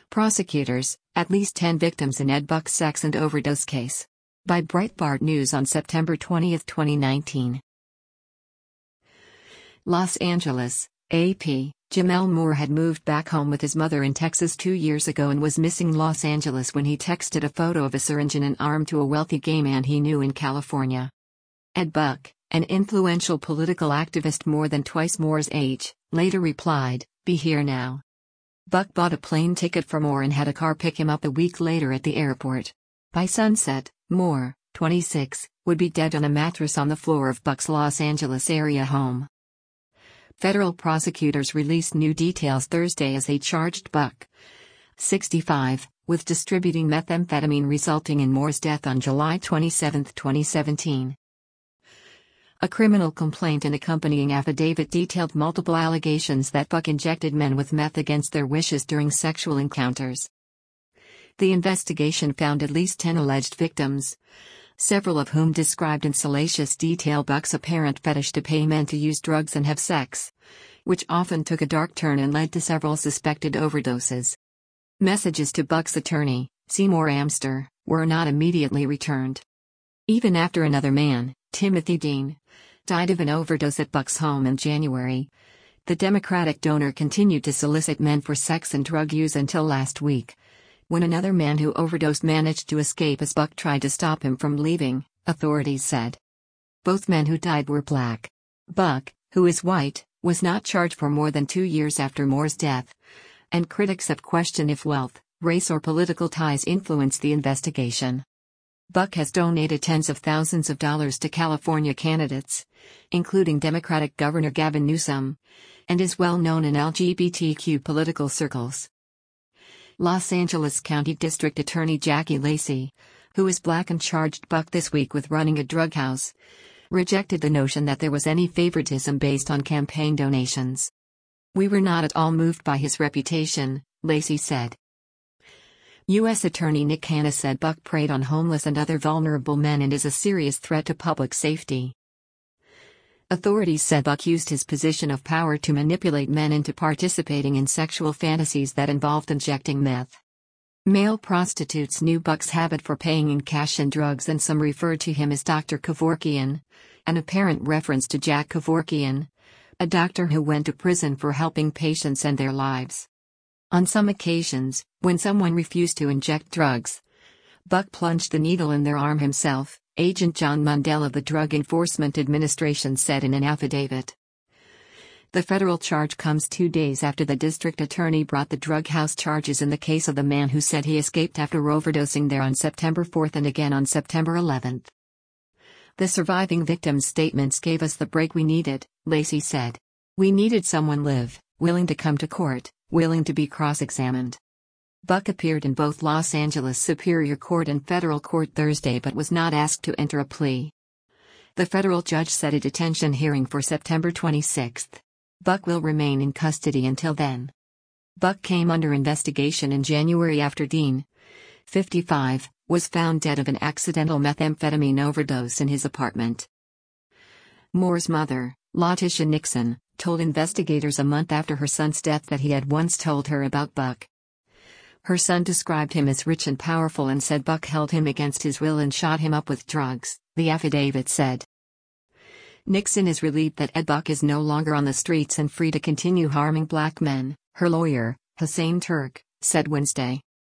Prosecutors, at least 10 victims in Ed Buck's sex and overdose case. By Breitbart News on September 20, 2019. Los Angeles, AP. Jamel Moore had moved back home with his mother in Texas 2 years ago and was missing Los Angeles when he texted a photo of a syringe in an arm to a wealthy gay man he knew in California. Ed Buck, an influential political activist more than twice Moore's age, later replied, "Be here now." Buck bought a plane ticket for Moore and had a car pick him up a week later at the airport. By sunset, Moore, 26, would be dead on a mattress on the floor of Buck's Los Angeles area home. Federal prosecutors released new details Thursday as they charged Buck, 65, with distributing methamphetamine resulting in Moore's death on July 27, 2017. A criminal complaint and accompanying affidavit detailed multiple allegations that Buck injected men with meth against their wishes during sexual encounters. The investigation found at least 10 alleged victims, several of whom described in salacious detail Buck's apparent fetish to pay men to use drugs and have sex, which often took a dark turn and led to several suspected overdoses. Messages to Buck's attorney, Seymour Amster, were not immediately returned. Even after another man, Timothy Dean, died of an overdose at Buck's home in January, the Democratic donor continued to solicit men for sex and drug use until last week, when another man who overdosed managed to escape as Buck tried to stop him from leaving, authorities said. Both men who died were black. Buck, who is white, was not charged for more than 2 years after Moore's death, and critics have questioned if wealth, race or political ties influenced the investigation. Buck has donated tens of thousands of dollars to California candidates, including Democratic Governor Gavin Newsom, and is well known in LGBTQ political circles. Los Angeles County District Attorney Jackie Lacey, who is black and charged Buck this week with running a drug house, rejected the notion that there was any favoritism based on campaign donations. "We were not at all moved by his reputation," Lacey said. U.S. Attorney Nick Hanna said Buck preyed on homeless and other vulnerable men and is a serious threat to public safety. Authorities said Buck used his position of power to manipulate men into participating in sexual fantasies that involved injecting meth. Male prostitutes knew Buck's habit for paying in cash and drugs, and some referred to him as Dr. Kevorkian, an apparent reference to Jack Kevorkian, a doctor who went to prison for helping patients end their lives. On some occasions, when someone refused to inject drugs, Buck plunged the needle in their arm himself, Agent John Mundell of the Drug Enforcement Administration said in an affidavit. The federal charge comes 2 days after the district attorney brought the drug house charges in the case of the man who said he escaped after overdosing there on September 4 and again on September 11. "The surviving victims' statements gave us the break we needed," Lacey said. "We needed someone live, willing to come to court, willing to be cross-examined." Buck appeared in both Los Angeles Superior Court and federal court Thursday but was not asked to enter a plea. The federal judge set a detention hearing for September 26. Buck will remain in custody until then. Buck came under investigation in January after Dean, 55, was found dead of an accidental methamphetamine overdose in his apartment. Moore's mother, Latisha Nixon, told investigators a month after her son's death that he had once told her about Buck. Her son described him as rich and powerful and said Buck held him against his will and shot him up with drugs, the affidavit said. Nixon is relieved that Ed Buck is no longer on the streets and free to continue harming black men, her lawyer, Hussein Turk, said Wednesday.